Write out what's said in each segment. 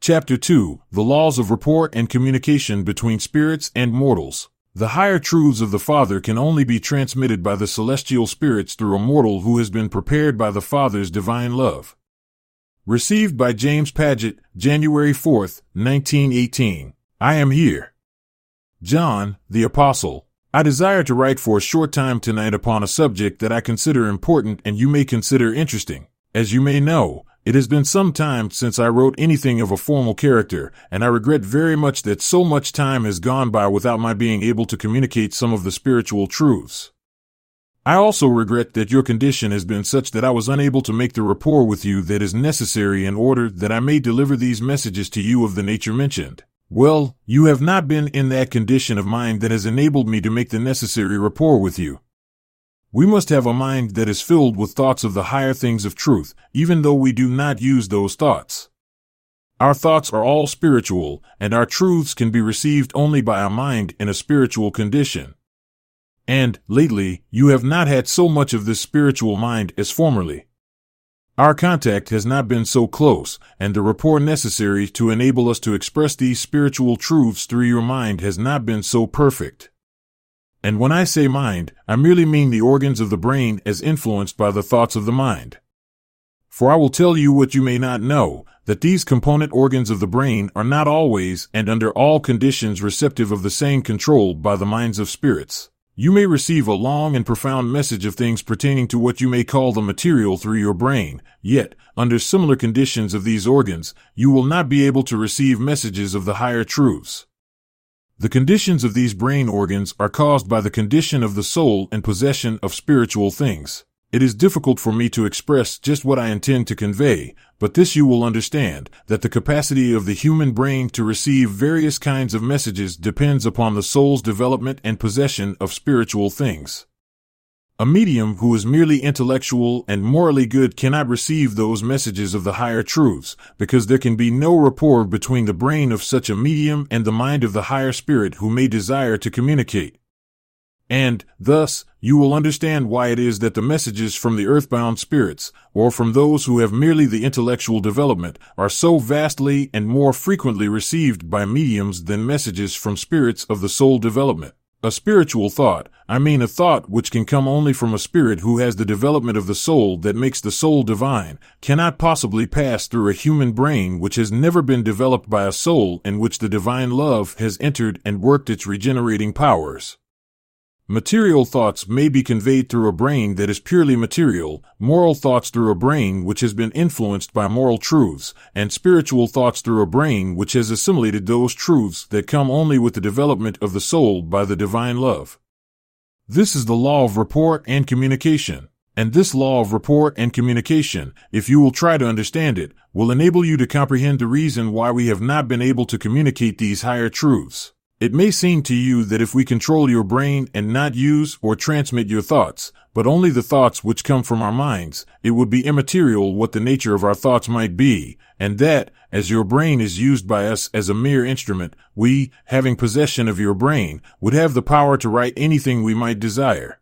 Chapter 2, The Laws of Rapport and Communication Between Spirits and Mortals. The higher truths of the Father can only be transmitted by the celestial spirits through a mortal who has been prepared by the Father's divine love. Received by James Paget, January 4, 1918. I am here. John, the Apostle. I desire to write for a short time tonight upon a subject that I consider important and you may consider interesting. As you may know, it has been some time since I wrote anything of a formal character, and I regret very much that so much time has gone by without my being able to communicate some of the spiritual truths. I also regret that your condition has been such that I was unable to make the rapport with you that is necessary in order that I may deliver these messages to you of the nature mentioned. Well, you have not been in that condition of mind that has enabled me to make the necessary rapport with you. We must have a mind that is filled with thoughts of the higher things of truth, even though we do not use those thoughts. Our thoughts are all spiritual, and our truths can be received only by a mind in a spiritual condition. And, lately, you have not had so much of this spiritual mind as formerly. Our contact has not been so close, and the rapport necessary to enable us to express these spiritual truths through your mind has not been so perfect. And when I say mind, I merely mean the organs of the brain as influenced by the thoughts of the mind. For I will tell you what you may not know, that these component organs of the brain are not always and under all conditions receptive of the same control by the minds of spirits. You may receive a long and profound message of things pertaining to what you may call the material through your brain, yet, under similar conditions of these organs, you will not be able to receive messages of the higher truths. The conditions of these brain organs are caused by the condition of the soul and possession of spiritual things. It is difficult for me to express just what I intend to convey, but this you will understand, that the capacity of the human brain to receive various kinds of messages depends upon the soul's development and possession of spiritual things. A medium who is merely intellectual and morally good cannot receive those messages of the higher truths, because there can be no rapport between the brain of such a medium and the mind of the higher spirit who may desire to communicate. And, thus, you will understand why it is that the messages from the earthbound spirits, or from those who have merely the intellectual development, are so vastly and more frequently received by mediums than messages from spirits of the soul development. A spiritual thought, I mean a thought which can come only from a spirit who has the development of the soul that makes the soul divine, cannot possibly pass through a human brain which has never been developed by a soul in which the divine love has entered and worked its regenerating powers. Material thoughts may be conveyed through a brain that is purely material, moral thoughts through a brain which has been influenced by moral truths, and spiritual thoughts through a brain which has assimilated those truths that come only with the development of the soul by the divine love. This is the law of rapport and communication. And this law of rapport and communication, if you will try to understand it, will enable you to comprehend the reason why we have not been able to communicate these higher truths. It may seem to you that if we control your brain and not use or transmit your thoughts, but only the thoughts which come from our minds, it would be immaterial what the nature of our thoughts might be, and that, as your brain is used by us as a mere instrument, we, having possession of your brain, would have the power to write anything we might desire.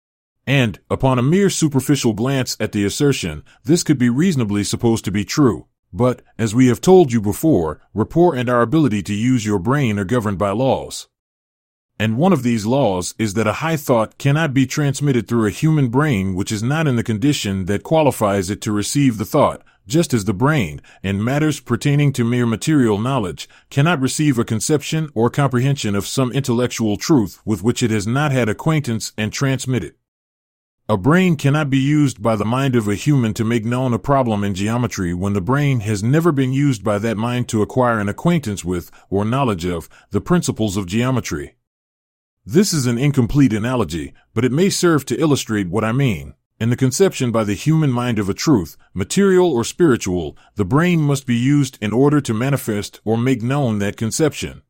And, upon a mere superficial glance at the assertion, this could be reasonably supposed to be true. But, as we have told you before, rapport and our ability to use your brain are governed by laws. And one of these laws is that a high thought cannot be transmitted through a human brain which is not in the condition that qualifies it to receive the thought, just as the brain, in matters pertaining to mere material knowledge, cannot receive a conception or comprehension of some intellectual truth with which it has not had acquaintance and transmit it. A brain cannot be used by the mind of a human to make known a problem in geometry when the brain has never been used by that mind to acquire an acquaintance with, or knowledge of, the principles of geometry. This is an incomplete analogy, but it may serve to illustrate what I mean. In the conception by the human mind of a truth, material or spiritual, the brain must be used in order to manifest or make known that conception.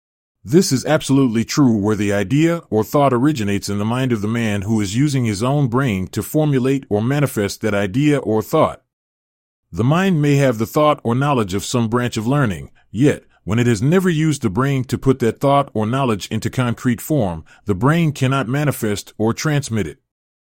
This is absolutely true where the idea or thought originates in the mind of the man who is using his own brain to formulate or manifest that idea or thought. The mind may have the thought or knowledge of some branch of learning, yet, when it has never used the brain to put that thought or knowledge into concrete form, the brain cannot manifest or transmit it.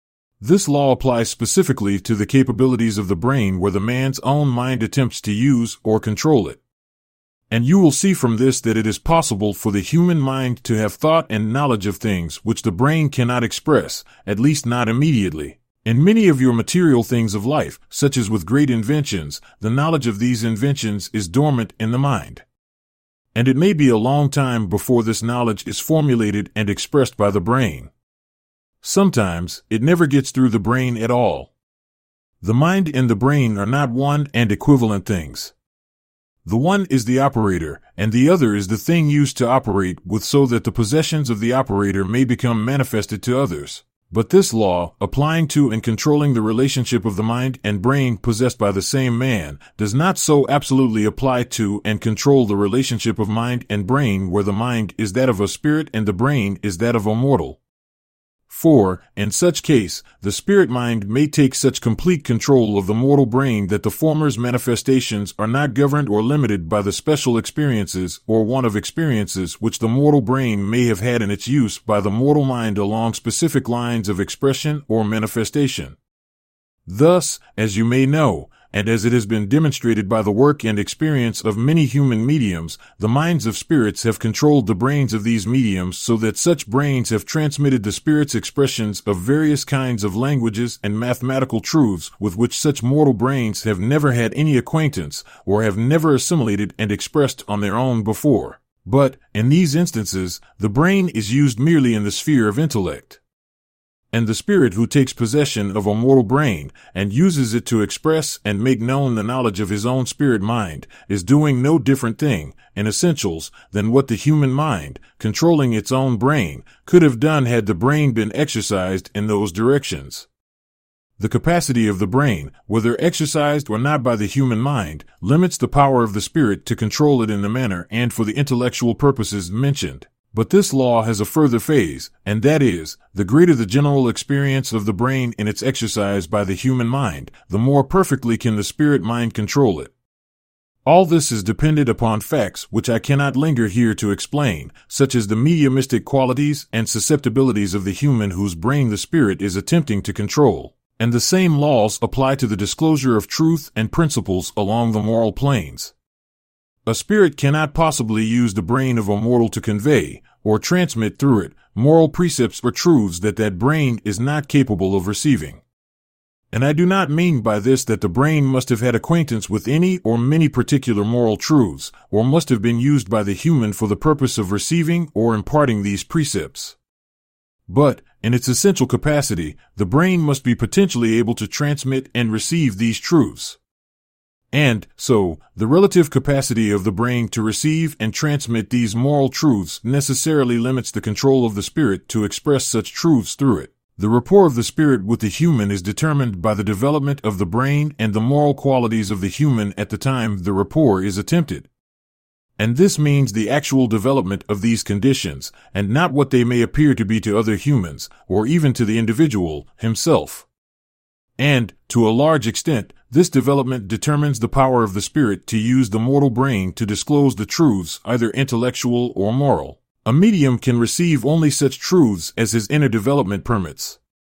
This law applies specifically to the capabilities of the brain where the man's own mind attempts to use or control it. And you will see from this that it is possible for the human mind to have thought and knowledge of things which the brain cannot express, at least not immediately. In many of your material things of life, such as with great inventions, the knowledge of these inventions is dormant in the mind. And it may be a long time before this knowledge is formulated and expressed by the brain. Sometimes, it never gets through the brain at all. The mind and the brain are not one and equivalent things. The one is the operator, and the other is the thing used to operate with, so that the possessions of the operator may become manifested to others. But this law, applying to and controlling the relationship of the mind and brain possessed by the same man, does not so absolutely apply to and control the relationship of mind and brain where the mind is that of a spirit and the brain is that of a mortal. For, in such case, the spirit mind may take such complete control of the mortal brain that the former's manifestations are not governed or limited by the special experiences or want of experiences which the mortal brain may have had in its use by the mortal mind along specific lines of expression or manifestation. Thus, as you may know, and as it has been demonstrated by the work and experience of many human mediums, the minds of spirits have controlled the brains of these mediums so that such brains have transmitted the spirits' expressions of various kinds of languages and mathematical truths with which such mortal brains have never had any acquaintance or have never assimilated and expressed on their own before. But, in these instances, the brain is used merely in the sphere of intellect. And the spirit who takes possession of a mortal brain and uses it to express and make known the knowledge of his own spirit mind is doing no different thing, in essentials, than what the human mind, controlling its own brain, could have done had the brain been exercised in those directions. The capacity of the brain, whether exercised or not by the human mind, limits the power of the spirit to control it in the manner and for the intellectual purposes mentioned. But this law has a further phase, and that is, the greater the general experience of the brain in its exercise by the human mind, the more perfectly can the spirit mind control it. All this is dependent upon facts which I cannot linger here to explain, such as the mediumistic qualities and susceptibilities of the human whose brain the spirit is attempting to control. And the same laws apply to the disclosure of truth and principles along the moral planes. A spirit cannot possibly use the brain of a mortal to convey, or transmit through it, moral precepts or truths that brain is not capable of receiving. And I do not mean by this that the brain must have had acquaintance with any or many particular moral truths, or must have been used by the human for the purpose of receiving or imparting these precepts. But, in its essential capacity, the brain must be potentially able to transmit and receive these truths. And, so, the relative capacity of the brain to receive and transmit these moral truths necessarily limits the control of the spirit to express such truths through it. The rapport of the spirit with the human is determined by the development of the brain and the moral qualities of the human at the time the rapport is attempted. And this means the actual development of these conditions, and not what they may appear to be to other humans, or even to the individual himself. And, to a large extent, this development determines the power of the spirit to use the mortal brain to disclose the truths, either intellectual or moral. A medium can receive only such truths as his inner development permits.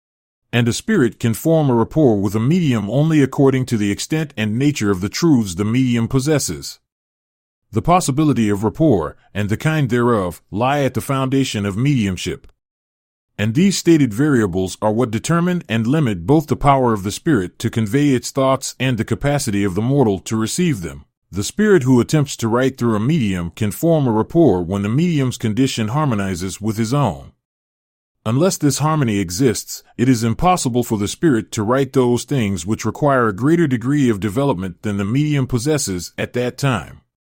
And a spirit can form a rapport with a medium only according to the extent and nature of the truths the medium possesses. The possibility of rapport, and the kind thereof, lie at the foundation of mediumship. And these stated variables are what determine and limit both the power of the spirit to convey its thoughts and the capacity of the mortal to receive them. The spirit who attempts to write through a medium can form a rapport when the medium's condition harmonizes with his own. Unless this harmony exists, it is impossible for the spirit to write those things which require a greater degree of development than the medium possesses at that time.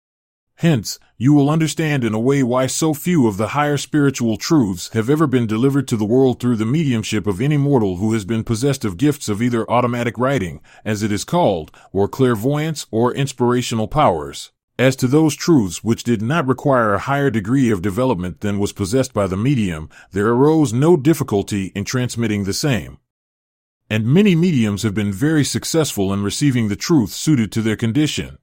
Hence, you will understand in a way why so few of the higher spiritual truths have ever been delivered to the world through the mediumship of any mortal who has been possessed of gifts of either automatic writing, as it is called, or clairvoyance or inspirational powers. As to those truths which did not require a higher degree of development than was possessed by the medium, there arose no difficulty in transmitting the same. And many mediums have been very successful in receiving the truth suited to their condition.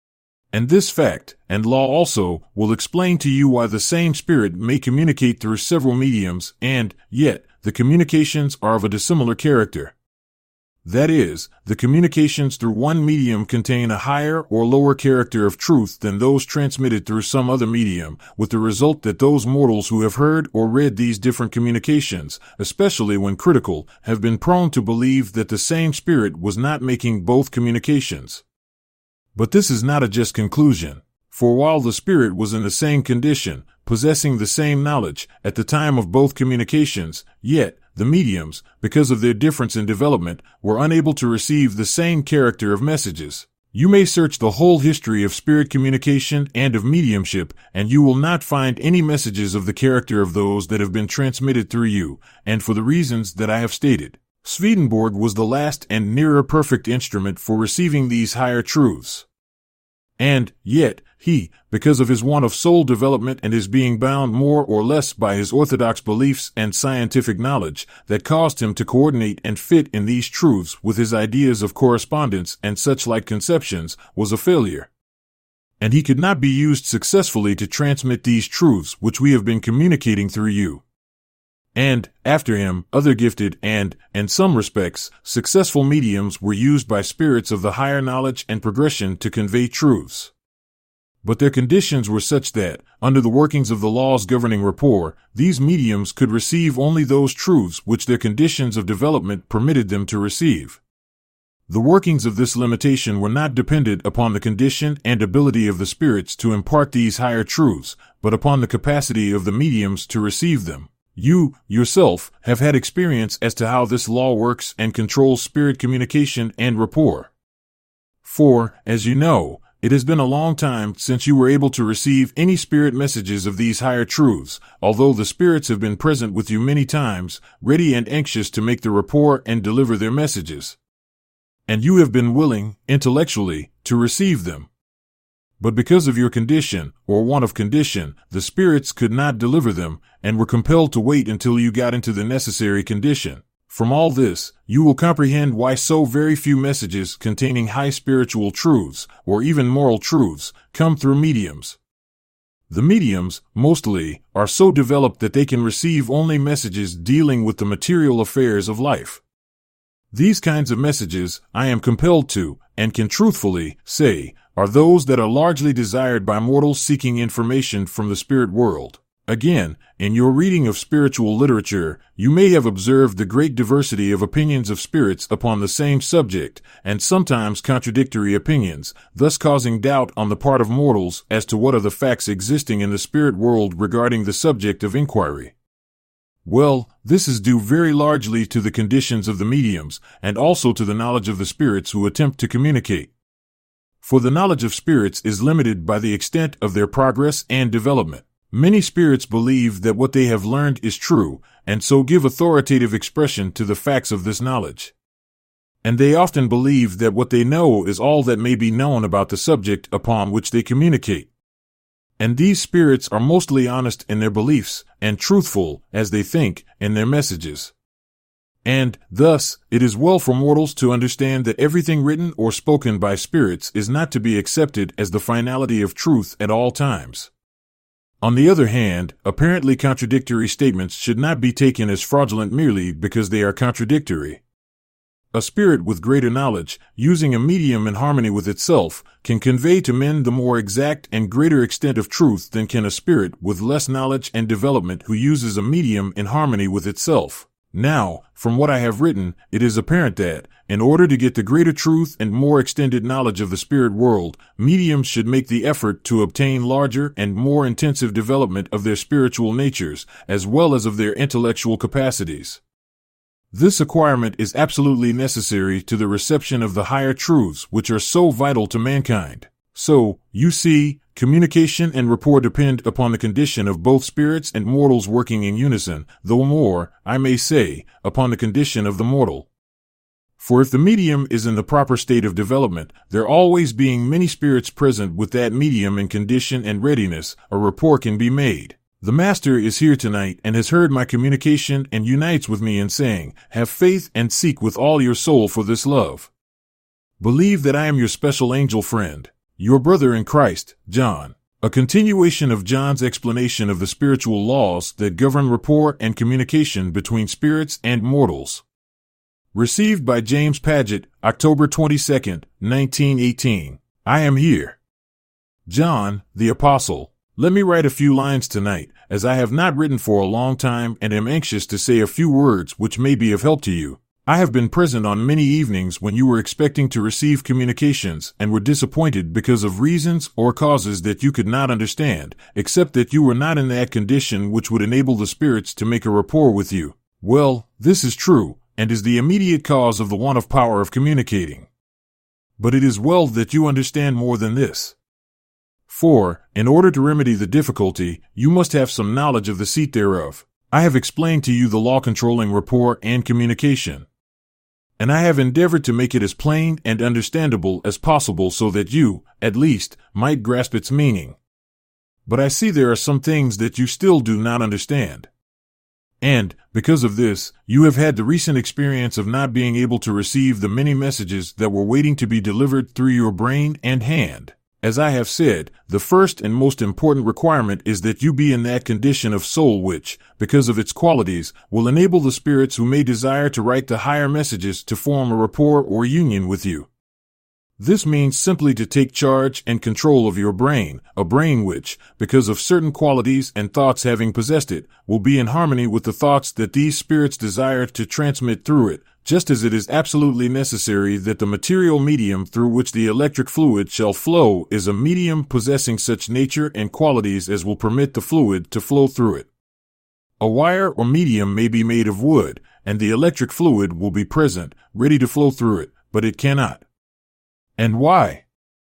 And this fact, and law also, will explain to you why the same spirit may communicate through several mediums, and, yet, the communications are of a dissimilar character. That is, the communications through one medium contain a higher or lower character of truth than those transmitted through some other medium, with the result that those mortals who have heard or read these different communications, especially when critical, have been prone to believe that the same spirit was not making both communications. But this is not a just conclusion. For while the spirit was in the same condition, possessing the same knowledge, at the time of both communications, yet, the mediums, because of their difference in development, were unable to receive the same character of messages. You may search the whole history of spirit communication and of mediumship, and you will not find any messages of the character of those that have been transmitted through you, and for the reasons that I have stated. Swedenborg was the last and nearer perfect instrument for receiving these higher truths. And, yet, he, because of his want of soul development and his being bound more or less by his orthodox beliefs and scientific knowledge, that caused him to coordinate and fit in these truths with his ideas of correspondence and such like conceptions, was a failure. And he could not be used successfully to transmit these truths which we have been communicating through you. And, after him, other gifted and, in some respects, successful mediums were used by spirits of the higher knowledge and progression to convey truths. But their conditions were such that, under the workings of the laws governing rapport, these mediums could receive only those truths which their conditions of development permitted them to receive. The workings of this limitation were not dependent upon the condition and ability of the spirits to impart these higher truths, but upon the capacity of the mediums to receive them. You, yourself, have had experience as to how this law works and controls spirit communication and rapport. For, as you know, it has been a long time since you were able to receive any spirit messages of these higher truths, although the spirits have been present with you many times, ready and anxious to make the rapport and deliver their messages. And you have been willing, intellectually, to receive them. But because of your condition, or want of condition, the spirits could not deliver them, and were compelled to wait until you got into the necessary condition. From all this, you will comprehend why so very few messages containing high spiritual truths, or even moral truths, come through mediums. The mediums, mostly, are so developed that they can receive only messages dealing with the material affairs of life. These kinds of messages, I am compelled to, and can truthfully, say, are those that are largely desired by mortals seeking information from the spirit world. Again, in your reading of spiritual literature, you may have observed the great diversity of opinions of spirits upon the same subject, and sometimes contradictory opinions, thus causing doubt on the part of mortals as to what are the facts existing in the spirit world regarding the subject of inquiry. Well, this is due very largely to the conditions of the mediums, and also to the knowledge of the spirits who attempt to communicate. For the knowledge of spirits is limited by the extent of their progress and development. Many spirits believe that what they have learned is true, and so give authoritative expression to the facts of this knowledge. And they often believe that what they know is all that may be known about the subject upon which they communicate. And these spirits are mostly honest in their beliefs, and truthful, as they think, in their messages. And, thus, it is well for mortals to understand that everything written or spoken by spirits is not to be accepted as the finality of truth at all times. On the other hand, apparently contradictory statements should not be taken as fraudulent merely because they are contradictory. A spirit with greater knowledge, using a medium in harmony with itself, can convey to men the more exact and greater extent of truth than can a spirit with less knowledge and development who uses a medium in harmony with itself. Now, from what I have written, it is apparent that, in order to get the greater truth and more extended knowledge of the spirit world, mediums should make the effort to obtain larger and more intensive development of their spiritual natures, as well as of their intellectual capacities. This acquirement is absolutely necessary to the reception of the higher truths which are so vital to mankind. So, you see, communication and rapport depend upon the condition of both spirits and mortals working in unison, though more, I may say, upon the condition of the mortal. For if the medium is in the proper state of development, there always being many spirits present with that medium in condition and readiness, a rapport can be made. The Master is here tonight and has heard my communication and unites with me in saying, have faith and seek with all your soul for this love. Believe that I am your special angel friend. Your brother in Christ, John. A continuation of John's explanation of the spiritual laws that govern rapport and communication between spirits and mortals. Received by James Paget, October 22, 1918. I am here. John, the Apostle. Let me write a few lines tonight, as I have not written for a long time and am anxious to say a few words which may be of help to you. I have been present on many evenings when you were expecting to receive communications and were disappointed because of reasons or causes that you could not understand, except that you were not in that condition which would enable the spirits to make a rapport with you. Well, this is true, and is the immediate cause of the want of power of communicating. But it is well that you understand more than this. For, in order to remedy the difficulty, you must have some knowledge of the seat thereof. I have explained to you the law controlling rapport and communication. And I have endeavored to make it as plain and understandable as possible so that you, at least, might grasp its meaning. But I see there are some things that you still do not understand. And, because of this, you have had the recent experience of not being able to receive the many messages that were waiting to be delivered through your brain and hand. As I have said, the first and most important requirement is that you be in that condition of soul which, because of its qualities, will enable the spirits who may desire to write the higher messages to form a rapport or union with you. This means simply to take charge and control of your brain, a brain which, because of certain qualities and thoughts having possessed it, will be in harmony with the thoughts that these spirits desire to transmit through it, just as it is absolutely necessary that the material medium through which the electric fluid shall flow is a medium possessing such nature and qualities as will permit the fluid to flow through it. A wire or medium may be made of wood, and the electric fluid will be present, ready to flow through it, but it cannot. And why?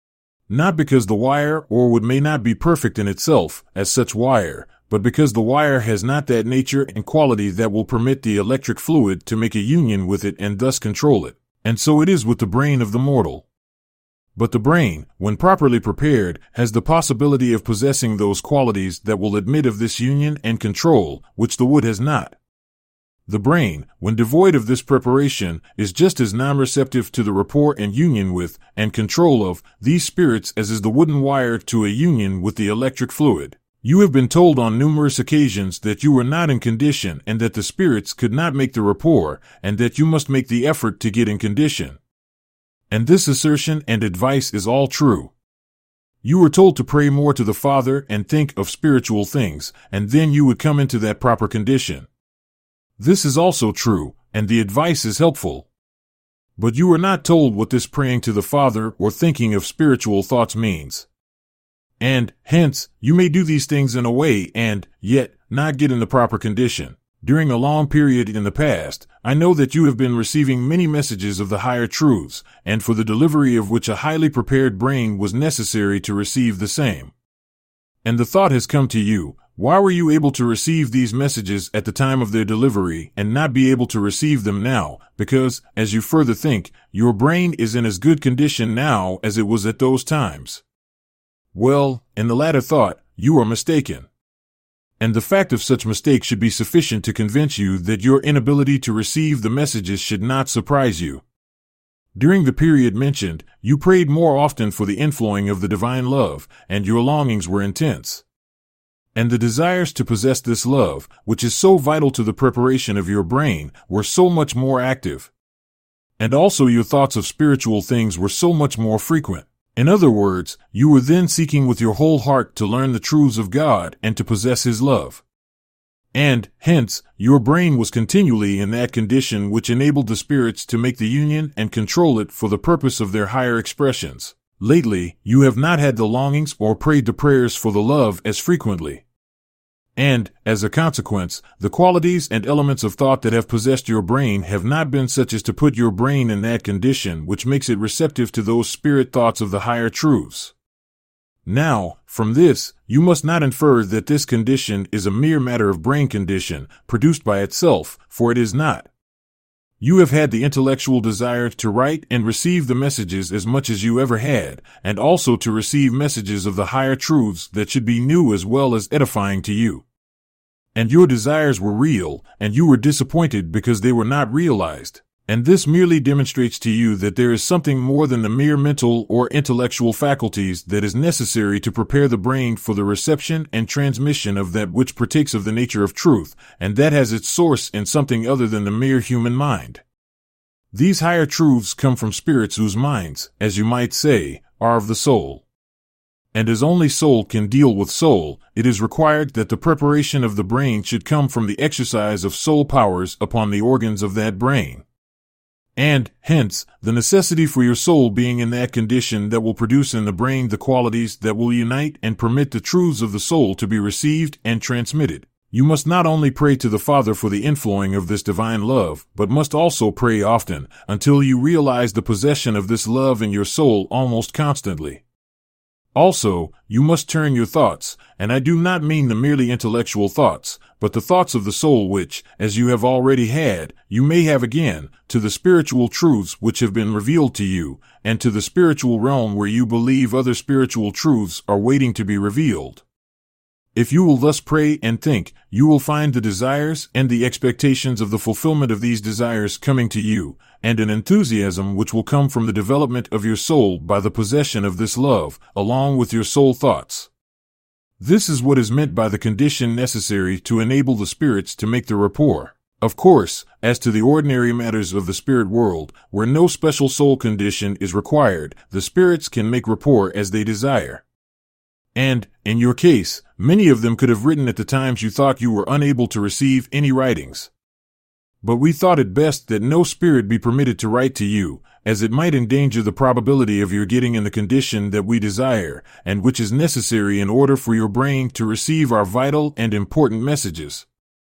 Not because the wire or wood may not be perfect in itself, as such wire, but because the wire has not that nature and quality that will permit the electric fluid to make a union with it and thus control it. And so it is with the brain of the mortal. But the brain, when properly prepared, has the possibility of possessing those qualities that will admit of this union and control, which the wood has not. The brain, when devoid of this preparation, is just as non-receptive to the rapport and union with, and control of, these spirits as is the wooden wire to a union with the electric fluid. You have been told on numerous occasions that you were not in condition and that the spirits could not make the rapport, and that you must make the effort to get in condition. And this assertion and advice is all true. You were told to pray more to the Father and think of spiritual things, and then you would come into that proper condition. This is also true, and the advice is helpful. But you were not told what this praying to the Father or thinking of spiritual thoughts means. And, hence, you may do these things in a way and, yet, not get in the proper condition. During a long period in the past, I know that you have been receiving many messages of the higher truths, and for the delivery of which a highly prepared brain was necessary to receive the same. And the thought has come to you, why were you able to receive these messages at the time of their delivery and not be able to receive them now? Because, as you further think, your brain is in as good condition now as it was at those times. Well, in the latter thought, you are mistaken. And the fact of such mistake should be sufficient to convince you that your inability to receive the messages should not surprise you. During the period mentioned, you prayed more often for the inflowing of the divine love, and your longings were intense. And the desires to possess this love, which is so vital to the preparation of your brain, were so much more active. And also your thoughts of spiritual things were so much more frequent. In other words, you were then seeking with your whole heart to learn the truths of God and to possess His love. And, hence, your brain was continually in that condition which enabled the spirits to make the union and control it for the purpose of their higher expressions. Lately, you have not had the longings or prayed the prayers for the love as frequently. And, as a consequence, the qualities and elements of thought that have possessed your brain have not been such as to put your brain in that condition which makes it receptive to those spirit thoughts of the higher truths. Now, from this, you must not infer that this condition is a mere matter of brain condition, produced by itself, for it is not. You have had the intellectual desire to write and receive the messages as much as you ever had, and also to receive messages of the higher truths that should be new as well as edifying to you. And your desires were real, and you were disappointed because they were not realized. And this merely demonstrates to you that there is something more than the mere mental or intellectual faculties that is necessary to prepare the brain for the reception and transmission of that which partakes of the nature of truth, and that has its source in something other than the mere human mind. These higher truths come from spirits whose minds, as you might say, are of the soul. And as only soul can deal with soul, it is required that the preparation of the brain should come from the exercise of soul powers upon the organs of that brain. And, hence, the necessity for your soul being in that condition that will produce in the brain the qualities that will unite and permit the truths of the soul to be received and transmitted. You must not only pray to the Father for the inflowing of this divine love, but must also pray often, until you realize the possession of this love in your soul almost constantly. Also, you must turn your thoughts, and I do not mean the merely intellectual thoughts, but the thoughts of the soul which, as you have already had, you may have again, to the spiritual truths which have been revealed to you, and to the spiritual realm where you believe other spiritual truths are waiting to be revealed. If you will thus pray and think, you will find the desires and the expectations of the fulfillment of these desires coming to you, and an enthusiasm which will come from the development of your soul by the possession of this love, along with your soul thoughts. This is what is meant by the condition necessary to enable the spirits to make the rapport. Of course, as to the ordinary matters of the spirit world, where no special soul condition is required, the spirits can make rapport as they desire. And, in your case, many of them could have written at the times you thought you were unable to receive any writings. But we thought it best that no spirit be permitted to write to you, as it might endanger the probability of your getting in the condition that we desire, and which is necessary in order for your brain to receive our vital and important messages.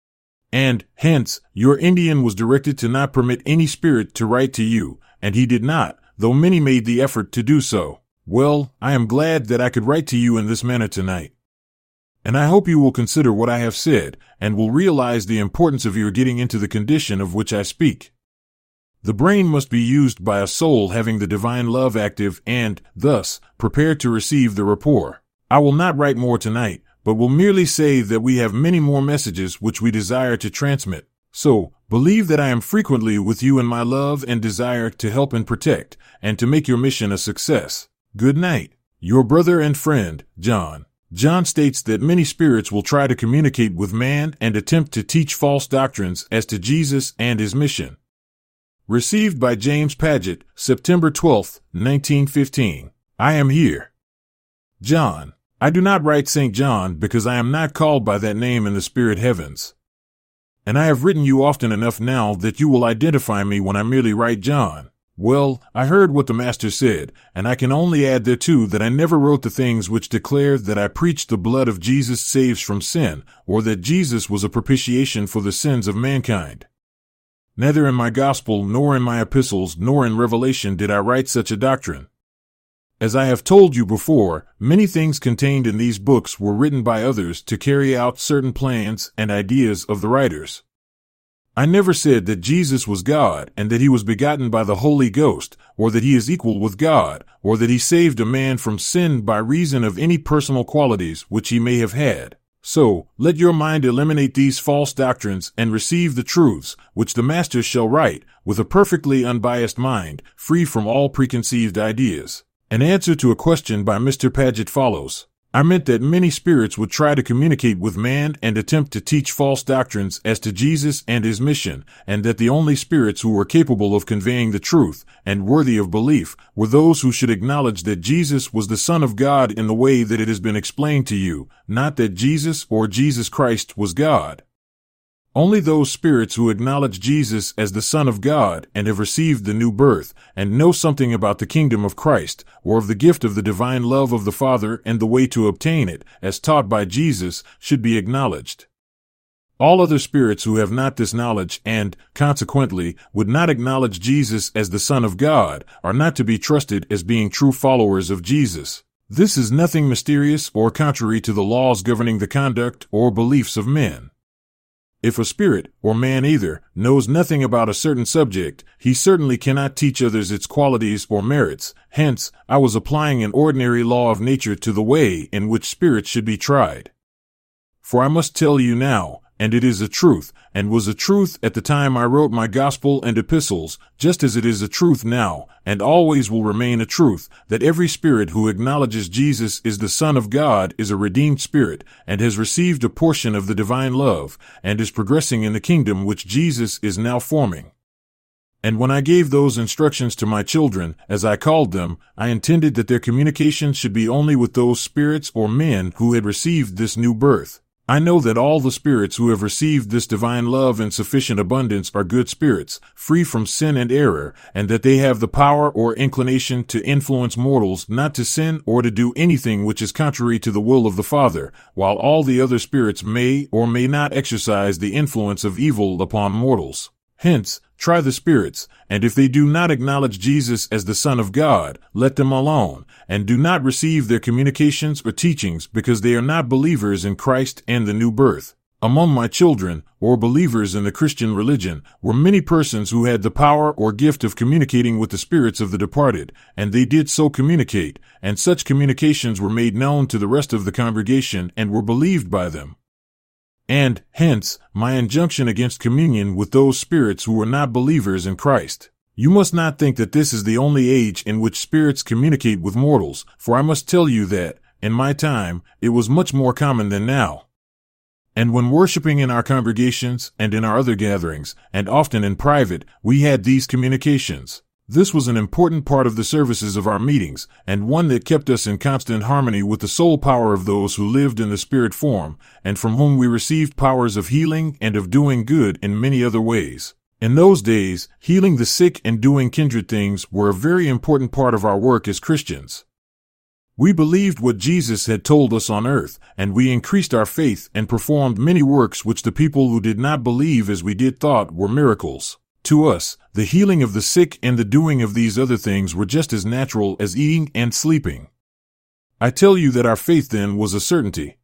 And, hence, your Indian was directed to not permit any spirit to write to you, and he did not, though many made the effort to do so. Well, I am glad that I could write to you in this manner tonight. And I hope you will consider what I have said, and will realize the importance of your getting into the condition of which I speak. The brain must be used by a soul having the divine love active and, thus, prepared to receive the rapport. I will not write more tonight, but will merely say that we have many more messages which we desire to transmit. So, believe that I am frequently with you in my love and desire to help and protect, and to make your mission a success. Good night. Your brother and friend, John. John states that many spirits will try to communicate with man and attempt to teach false doctrines as to Jesus and his mission. Received by James Paget, September 12, 1915. I am here. John. I do not write St. John because I am not called by that name in the spirit heavens. And I have written you often enough now that you will identify me when I merely write John. Well, I heard what the Master said, and I can only add thereto that I never wrote the things which declare that I preached the blood of Jesus saves from sin, or that Jesus was a propitiation for the sins of mankind. Neither in my gospel, nor in my epistles, nor in Revelation did I write such a doctrine. As I have told you before, many things contained in these books were written by others to carry out certain plans and ideas of the writers. I never said that Jesus was God, and that he was begotten by the Holy Ghost, or that he is equal with God, or that he saved a man from sin by reason of any personal qualities which he may have had. So, let your mind eliminate these false doctrines and receive the truths, which the Master shall write, with a perfectly unbiased mind, free from all preconceived ideas. An answer to a question by Mr. Paget follows. I meant that many spirits would try to communicate with man and attempt to teach false doctrines as to Jesus and his mission, and that the only spirits who were capable of conveying the truth, and worthy of belief, were those who should acknowledge that Jesus was the Son of God in the way that it has been explained to you, not that Jesus or Jesus Christ was God. Only those spirits who acknowledge Jesus as the Son of God and have received the new birth, and know something about the kingdom of Christ, or of the gift of the divine love of the Father and the way to obtain it, as taught by Jesus, should be acknowledged. All other spirits who have not this knowledge and, consequently, would not acknowledge Jesus as the Son of God, are not to be trusted as being true followers of Jesus. This is nothing mysterious or contrary to the laws governing the conduct or beliefs of men. If a spirit, or man either, knows nothing about a certain subject, he certainly cannot teach others its qualities or merits. Hence, I was applying an ordinary law of nature to the way in which spirits should be tried. For I must tell you now, and it is a truth, and was a truth at the time I wrote my gospel and epistles, just as it is a truth now, and always will remain a truth, that every spirit who acknowledges Jesus is the Son of God is a redeemed spirit, and has received a portion of the divine love, and is progressing in the kingdom which Jesus is now forming. And when I gave those instructions to my children, as I called them, I intended that their communications should be only with those spirits or men who had received this new birth. I know that all the spirits who have received this divine love in sufficient abundance are good spirits, free from sin and error, and that they have the power or inclination to influence mortals not to sin or to do anything which is contrary to the will of the Father, while all the other spirits may or may not exercise the influence of evil upon mortals. Hence, try the spirits, and if they do not acknowledge Jesus as the Son of God, let them alone, and do not receive their communications or teachings because they are not believers in Christ and the new birth. Among my children, or believers in the Christian religion, were many persons who had the power or gift of communicating with the spirits of the departed, and they did so communicate, and such communications were made known to the rest of the congregation and were believed by them. And, hence, my injunction against communion with those spirits who are not believers in Christ. You must not think that this is the only age in which spirits communicate with mortals, for I must tell you that, in my time, it was much more common than now. And when worshiping in our congregations and in our other gatherings, and often in private, we had these communications. This was an important part of the services of our meetings, and one that kept us in constant harmony with the soul power of those who lived in the spirit form, and from whom we received powers of healing and of doing good in many other ways. In those days, healing the sick and doing kindred things were a very important part of our work as Christians. We believed what Jesus had told us on earth, and we increased our faith and performed many works which the people who did not believe as we did thought were miracles. To us, the healing of the sick and the doing of these other things were just as natural as eating and sleeping. I tell you that our faith then was a certainty.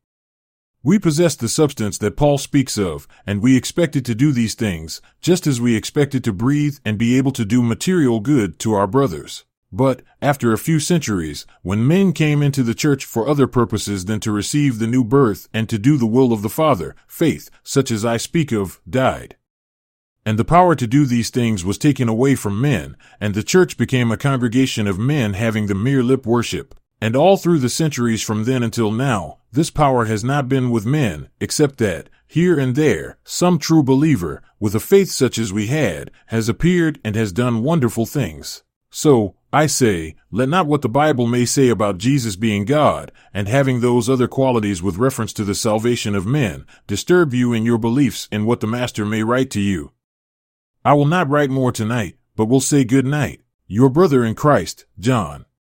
We possessed the substance that Paul speaks of, and we expected to do these things, just as we expected to breathe and be able to do material good to our brothers. But, after a few centuries, when men came into the church for other purposes than to receive the new birth and to do the will of the Father, faith, such as I speak of, died. And the power to do these things was taken away from men, and the church became a congregation of men having the mere lip worship. And all through the centuries from then until now, this power has not been with men, except that, here and there, some true believer, with a faith such as we had, has appeared and has done wonderful things. So, I say, let not what the Bible may say about Jesus being God, and having those other qualities with reference to the salvation of men, disturb you in your beliefs in what the Master may write to you. I will not write more tonight, but will say good night. Your brother in Christ, John.